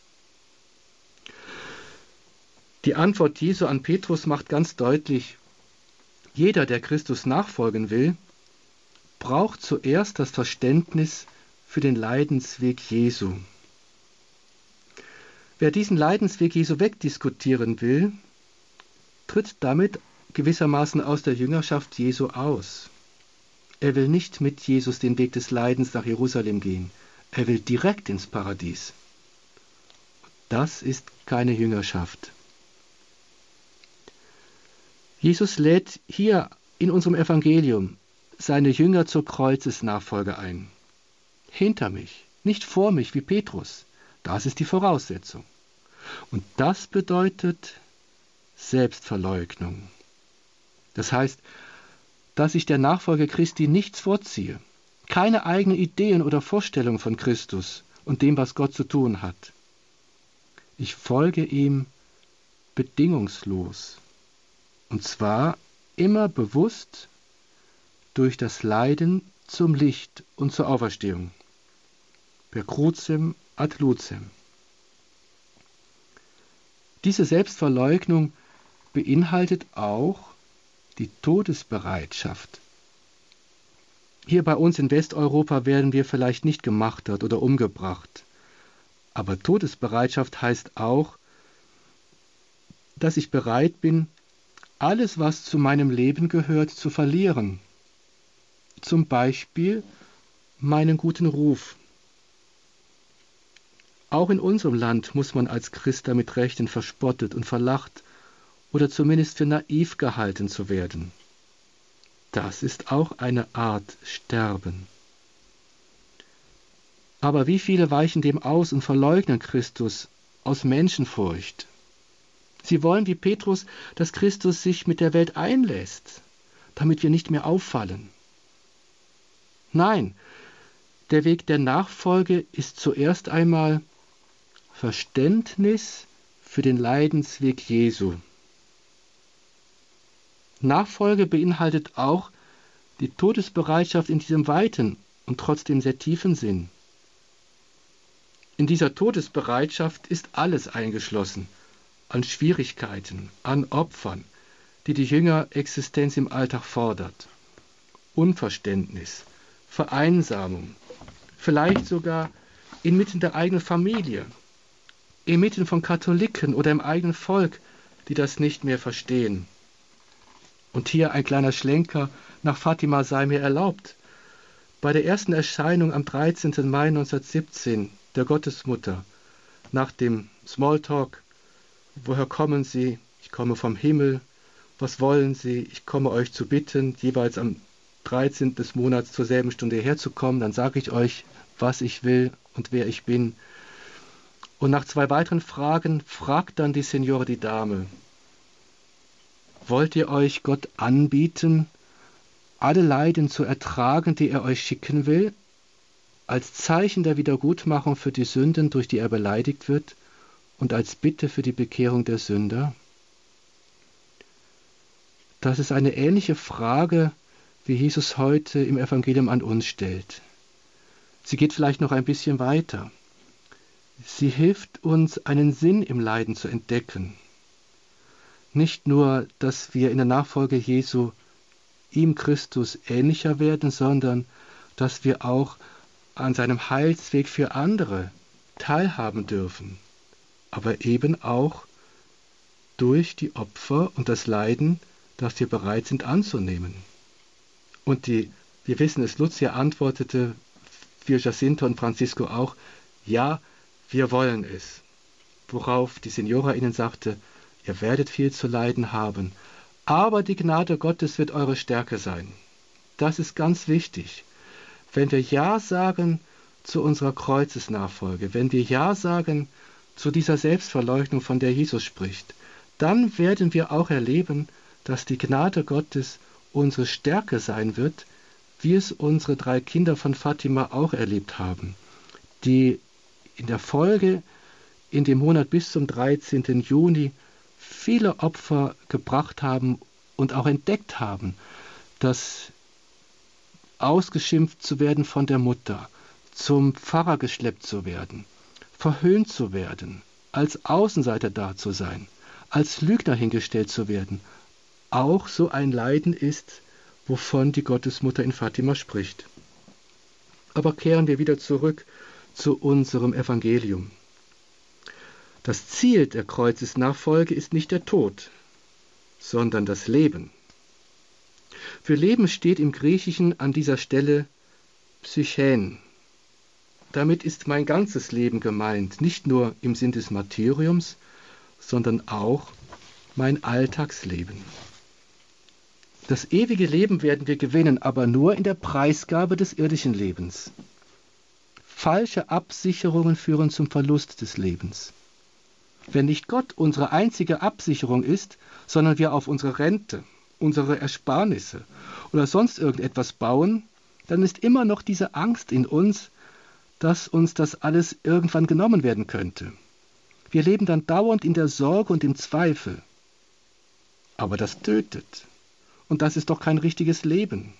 Die Antwort Jesu an Petrus macht ganz deutlich, jeder, der Christus nachfolgen will, braucht zuerst das Verständnis für den Leidensweg Jesu. Wer diesen Leidensweg Jesu wegdiskutieren will, tritt damit gewissermaßen aus der Jüngerschaft Jesu aus. Er will nicht mit Jesus den Weg des Leidens nach Jerusalem gehen. Er will direkt ins Paradies. Das ist keine Jüngerschaft. Jesus lädt hier in unserem Evangelium seine Jünger zur Kreuzesnachfolge ein. Hinter mich, nicht vor mich wie Petrus. Das ist die Voraussetzung. Und das bedeutet Selbstverleugnung. Das heißt, dass ich der Nachfolge Christi nichts vorziehe, keine eigenen Ideen oder Vorstellungen von Christus und dem, was Gott zu tun hat. Ich folge ihm bedingungslos, und zwar immer bewusst durch das Leiden zum Licht und zur Auferstehung. Per crucem ad lucem. Diese Selbstverleugnung beinhaltet auch die Todesbereitschaft. Hier bei uns in Westeuropa werden wir vielleicht nicht gemartert oder umgebracht. Aber Todesbereitschaft heißt auch, dass ich bereit bin, alles, was zu meinem Leben gehört, zu verlieren. Zum Beispiel meinen guten Ruf. Auch in unserem Land muss man als Christ damit rechnen, verspottet und verlacht oder zumindest für naiv gehalten zu werden. Das ist auch eine Art Sterben. Aber wie viele weichen dem aus und verleugnen Christus aus Menschenfurcht? Sie wollen wie Petrus, dass Christus sich mit der Welt einlässt, damit wir nicht mehr auffallen. Nein, der Weg der Nachfolge ist zuerst einmal Verständnis für den Leidensweg Jesu. Nachfolge beinhaltet auch die Todesbereitschaft in diesem weiten und trotzdem sehr tiefen Sinn. In dieser Todesbereitschaft ist alles eingeschlossen, an Schwierigkeiten, an Opfern, die die Jüngerexistenz im Alltag fordert. Unverständnis, Vereinsamung, vielleicht sogar inmitten der eigenen Familie, inmitten von Katholiken oder im eigenen Volk, die das nicht mehr verstehen. Und hier ein kleiner Schlenker nach Fatima sei mir erlaubt. Bei der ersten Erscheinung am 13. Mai 1917 der Gottesmutter, nach dem Smalltalk, woher kommen Sie? Ich komme vom Himmel. Was wollen Sie? Ich komme euch zu bitten, jeweils am 13. des Monats zur selben Stunde herzukommen. Dann sage ich euch, was ich will und wer ich bin. Und nach 2 weiteren Fragen fragt dann die Signore die Dame: Wollt ihr euch Gott anbieten, alle Leiden zu ertragen, die er euch schicken will, als Zeichen der Wiedergutmachung für die Sünden, durch die er beleidigt wird, und als Bitte für die Bekehrung der Sünder? Das ist eine ähnliche Frage, wie Jesus heute im Evangelium an uns stellt. Sie geht vielleicht noch ein bisschen weiter. Sie hilft uns, einen Sinn im Leiden zu entdecken. Nicht nur, dass wir in der Nachfolge Jesu ihm Christus ähnlicher werden, sondern dass wir auch an seinem Heilsweg für andere teilhaben dürfen, aber eben auch durch die Opfer und das Leiden, das wir bereit sind anzunehmen. Und wir wissen es, Lucia antwortete für Jacinto und Francisco auch, ja, wir wollen es. Worauf die Signora ihnen sagte, ihr werdet viel zu leiden haben, aber die Gnade Gottes wird eure Stärke sein. Das ist ganz wichtig. Wenn wir Ja sagen zu unserer Kreuzesnachfolge, wenn wir Ja sagen zu dieser Selbstverleugnung, von der Jesus spricht, dann werden wir auch erleben, dass die Gnade Gottes unsere Stärke sein wird, wie es unsere 3 Kinder von Fatima auch erlebt haben, die in der Folge in dem Monat bis zum 13. Juni viele Opfer gebracht haben und auch entdeckt haben, dass ausgeschimpft zu werden von der Mutter, zum Pfarrer geschleppt zu werden, verhöhnt zu werden, als Außenseiter da zu sein, als Lügner hingestellt zu werden, auch so ein Leiden ist, wovon die Gottesmutter in Fatima spricht. Aber kehren wir wieder zurück zu unserem Evangelium. Das Ziel der Kreuzesnachfolge ist nicht der Tod, sondern das Leben. Für Leben steht im Griechischen an dieser Stelle Psychen. Damit ist mein ganzes Leben gemeint, nicht nur im Sinn des Martyriums, sondern auch mein Alltagsleben. Das ewige Leben werden wir gewinnen, aber nur in der Preisgabe des irdischen Lebens. Falsche Absicherungen führen zum Verlust des Lebens. Wenn nicht Gott unsere einzige Absicherung ist, sondern wir auf unsere Rente, unsere Ersparnisse oder sonst irgendetwas bauen, dann ist immer noch diese Angst in uns, dass uns das alles irgendwann genommen werden könnte. Wir leben dann dauernd in der Sorge und im Zweifel. Aber das tötet. Und das ist doch kein richtiges Leben.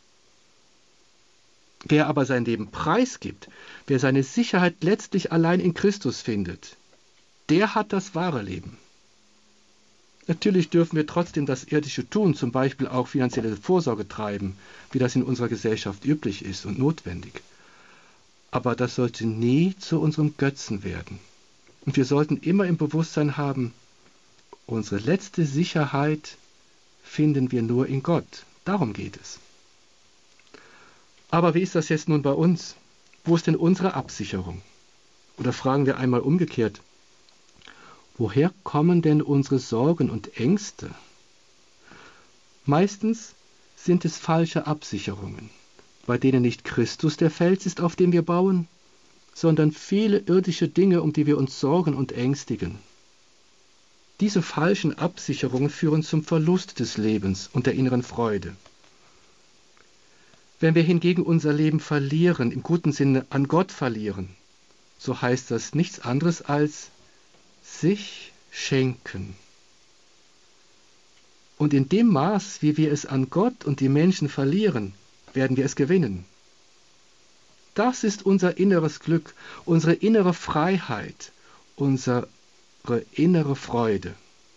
Wer aber sein Leben preisgibt, wer seine Sicherheit letztlich allein in Christus findet, der hat das wahre Leben. Natürlich dürfen wir trotzdem das Irdische tun, zum Beispiel auch finanzielle Vorsorge treiben, wie das in unserer Gesellschaft üblich ist und notwendig. Aber das sollte nie zu unserem Götzen werden. Und wir sollten immer im Bewusstsein haben, unsere letzte Sicherheit finden wir nur in Gott. Darum geht es. Aber wie ist das jetzt nun bei uns? Wo ist denn unsere Absicherung? Oder fragen wir einmal umgekehrt, woher kommen denn unsere Sorgen und Ängste? Meistens sind es falsche Absicherungen, bei denen nicht Christus der Fels ist, auf dem wir bauen, sondern viele irdische Dinge, um die wir uns sorgen und ängstigen. Diese falschen Absicherungen führen zum Verlust des Lebens und der inneren Freude. Wenn wir hingegen unser Leben verlieren, im guten Sinne an Gott verlieren, so heißt das nichts anderes als sich schenken. Und in dem Maß, wie wir es an Gott und die Menschen verlieren, werden wir es gewinnen. Das ist unser inneres Glück, unsere innere Freiheit, unsere innere Freude.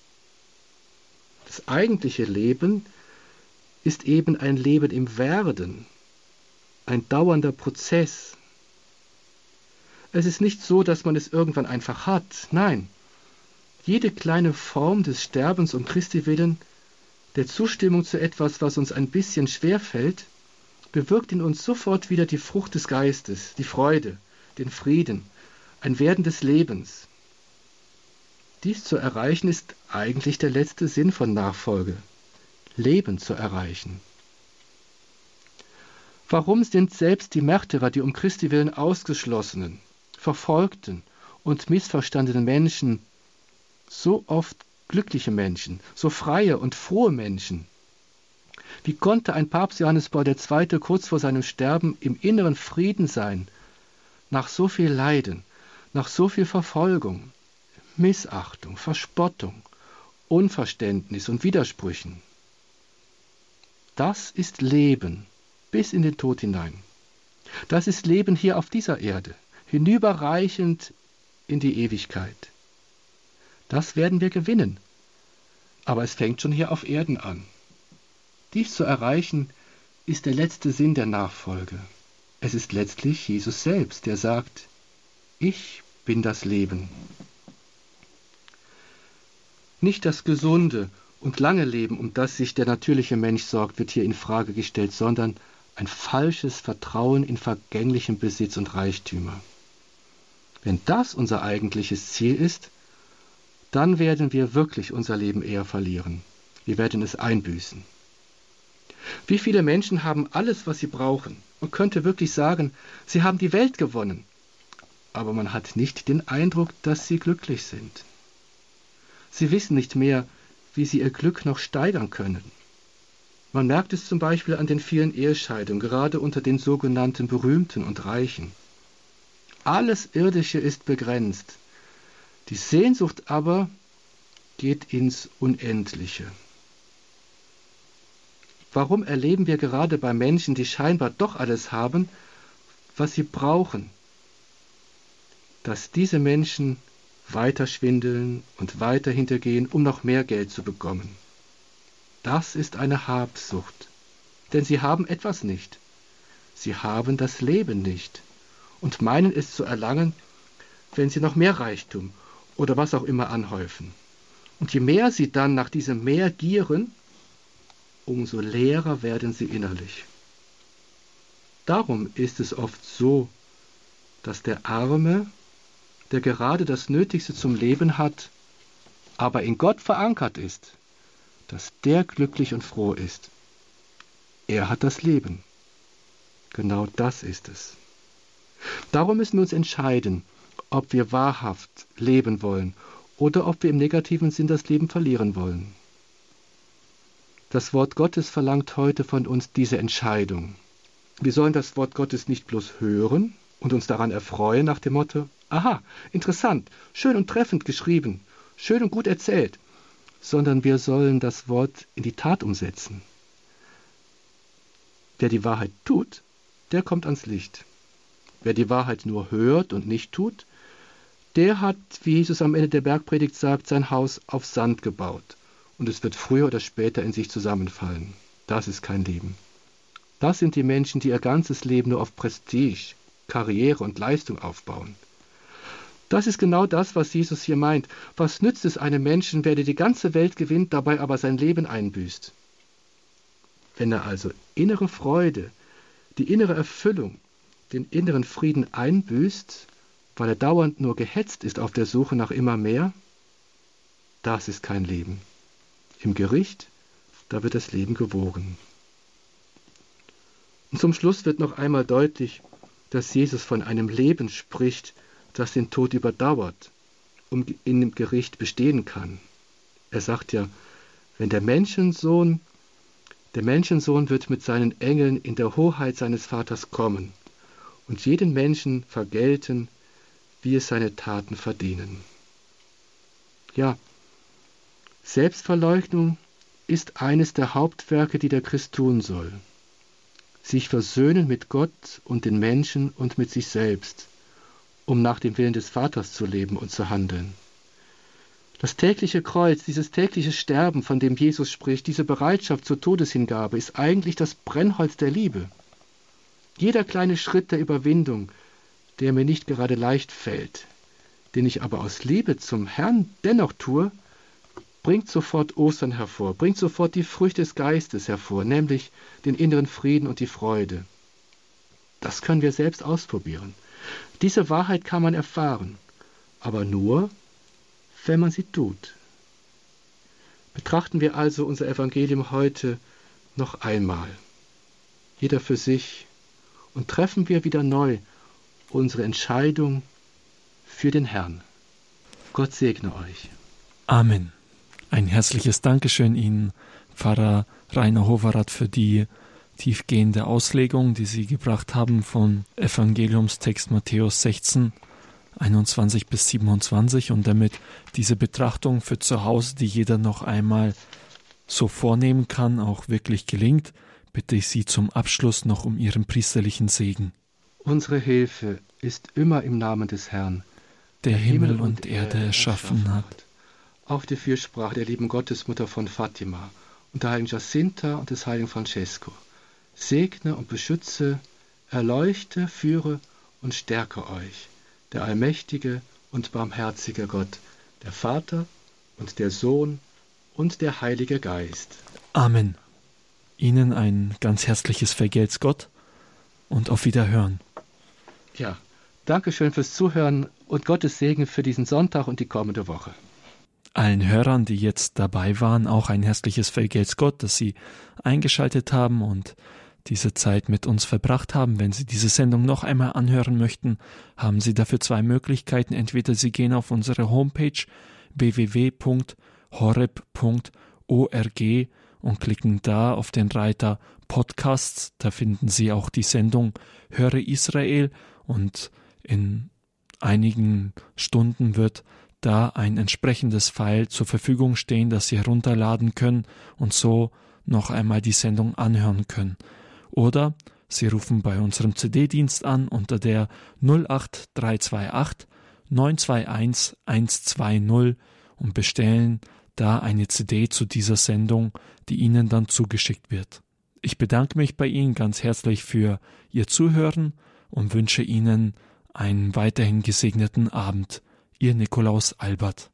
Das eigentliche Leben ist eben ein Leben im Werden, ein dauernder Prozess. Es ist nicht so, dass man es irgendwann einfach hat. Nein, jede kleine Form des Sterbens um Christi willen, der Zustimmung zu etwas, was uns ein bisschen schwerfällt, bewirkt in uns sofort wieder die Frucht des Geistes, die Freude, den Frieden, ein Werden des Lebens. Dies zu erreichen ist eigentlich der letzte Sinn von Nachfolge, Leben zu erreichen. Warum sind selbst die Märtyrer, die um Christi willen ausgeschlossenen, verfolgten und missverstandenen Menschen so oft glückliche Menschen, so freie und frohe Menschen? Wie konnte ein Papst Johannes Paul II. Kurz vor seinem Sterben im inneren Frieden sein, nach so viel Leiden, nach so viel Verfolgung, Missachtung, Verspottung, Unverständnis und Widersprüchen? Das ist Leben bis in den Tod hinein. Das ist Leben hier auf dieser Erde, hinüberreichend in die Ewigkeit. Das werden wir gewinnen. Aber es fängt schon hier auf Erden an. Dies zu erreichen, ist der letzte Sinn der Nachfolge. Es ist letztlich Jesus selbst, der sagt, ich bin das Leben. Nicht das gesunde und lange Leben, um das sich der natürliche Mensch sorgt, wird hier in Frage gestellt, sondern ein falsches Vertrauen in vergänglichen Besitz und Reichtümer. Wenn das unser eigentliches Ziel ist, dann werden wir wirklich unser Leben eher verlieren. Wir werden es einbüßen. Wie viele Menschen haben alles, was sie brauchen? Man könnte wirklich sagen, sie haben die Welt gewonnen. Aber man hat nicht den Eindruck, dass sie glücklich sind. Sie wissen nicht mehr, wie sie ihr Glück noch steigern können. Man merkt es zum Beispiel an den vielen Ehescheidungen, gerade unter den sogenannten Berühmten und Reichen. Alles Irdische ist begrenzt. Die Sehnsucht aber geht ins Unendliche. Warum erleben wir gerade bei Menschen, die scheinbar doch alles haben, was sie brauchen, dass diese Menschen weiter schwindeln und weiter hintergehen, um noch mehr Geld zu bekommen? Das ist eine Habsucht, denn sie haben etwas nicht. Sie haben das Leben nicht und meinen es zu erlangen, wenn sie noch mehr Reichtum oder was auch immer anhäufen. Und je mehr sie dann nach diesem Mehr gieren, umso leerer werden sie innerlich. Darum ist es oft so, dass der Arme, der gerade das Nötigste zum Leben hat, aber in Gott verankert ist, dass der glücklich und froh ist. Er hat das Leben. Genau das ist es. Darum müssen wir uns entscheiden, ob wir wahrhaft leben wollen oder ob wir im negativen Sinn das Leben verlieren wollen. Das Wort Gottes verlangt heute von uns diese Entscheidung. Wir sollen das Wort Gottes nicht bloß hören und uns daran erfreuen nach dem Motto, aha, interessant, schön und treffend geschrieben, schön und gut erzählt, sondern wir sollen das Wort in die Tat umsetzen. Wer die Wahrheit tut, der kommt ans Licht. Wer die Wahrheit nur hört und nicht tut, der hat, wie Jesus am Ende der Bergpredigt sagt, sein Haus auf Sand gebaut. Und es wird früher oder später in sich zusammenfallen. Das ist kein Leben. Das sind die Menschen, die ihr ganzes Leben nur auf Prestige, Karriere und Leistung aufbauen. Das ist genau das, was Jesus hier meint. Was nützt es einem Menschen, wer die ganze Welt gewinnt, dabei aber sein Leben einbüßt? Wenn er also innere Freude, die innere Erfüllung, den inneren Frieden einbüßt, weil er dauernd nur gehetzt ist auf der Suche nach immer mehr, das ist kein Leben. Im Gericht, da wird das Leben gewogen. Und zum Schluss wird noch einmal deutlich, dass Jesus von einem Leben spricht, das den Tod überdauert und in dem Gericht bestehen kann. Er sagt ja, wenn der Menschensohn wird mit seinen Engeln in der Hoheit seines Vaters kommen und jeden Menschen vergelten, wie es seine Taten verdienen. Ja, Selbstverleugnung ist eines der Hauptwerke, die der Christ tun soll. Sich versöhnen mit Gott und den Menschen und mit sich selbst, um nach dem Willen des Vaters zu leben und zu handeln. Das tägliche Kreuz, dieses tägliche Sterben, von dem Jesus spricht, diese Bereitschaft zur Todeshingabe, ist eigentlich das Brennholz der Liebe. Jeder kleine Schritt der Überwindung, der mir nicht gerade leicht fällt, den ich aber aus Liebe zum Herrn dennoch tue, bringt sofort Ostern hervor, bringt sofort die Früchte des Geistes hervor, nämlich den inneren Frieden und die Freude. Das können wir selbst ausprobieren. Diese Wahrheit kann man erfahren, aber nur, wenn man sie tut. Betrachten wir also unser Evangelium heute noch einmal, jeder für sich, und treffen wir wieder neu unsere Entscheidung für den Herrn. Gott segne euch. Amen. Ein herzliches Dankeschön Ihnen, Pfarrer Rainer Hoverath, für die tiefgehende Auslegung, die Sie gebracht haben von Evangeliumstext Matthäus 16, 21 bis 27 und damit diese Betrachtung für zu Hause, die jeder noch einmal so vornehmen kann, auch wirklich gelingt, bitte ich Sie zum Abschluss noch um Ihren priesterlichen Segen. Unsere Hilfe ist immer im Namen des Herrn, der Himmel und Erde erschaffen hat. Auf die Fürsprache der lieben Gottesmutter von Fatima und der heiligen Jacinta und des heiligen Francesco. Segne und beschütze, erleuchte, führe und stärke euch, der allmächtige und barmherzige Gott, der Vater und der Sohn und der Heilige Geist. Amen. Ihnen ein ganz herzliches Vergelt's Gott und auf Wiederhören. Ja, Dankeschön fürs Zuhören und Gottes Segen für diesen Sonntag und die kommende Woche. Allen Hörern, die jetzt dabei waren, auch ein herzliches Vergelt's Gott, dass Sie eingeschaltet haben und diese Zeit mit uns verbracht haben. Wenn Sie diese Sendung noch einmal anhören möchten, haben Sie dafür zwei Möglichkeiten. Entweder Sie gehen auf unsere Homepage www.horeb.org und klicken da auf den Reiter Podcasts. Da finden Sie auch die Sendung Höre Israel und in einigen Stunden wird da ein entsprechendes File zur Verfügung stehen, das Sie herunterladen können und so noch einmal die Sendung anhören können. Oder Sie rufen bei unserem CD-Dienst an unter der 08328 921 120 und bestellen da eine CD zu dieser Sendung, die Ihnen dann zugeschickt wird. Ich bedanke mich bei Ihnen ganz herzlich für Ihr Zuhören und wünsche Ihnen einen weiterhin gesegneten Abend. Ihr Nikolaus Albert.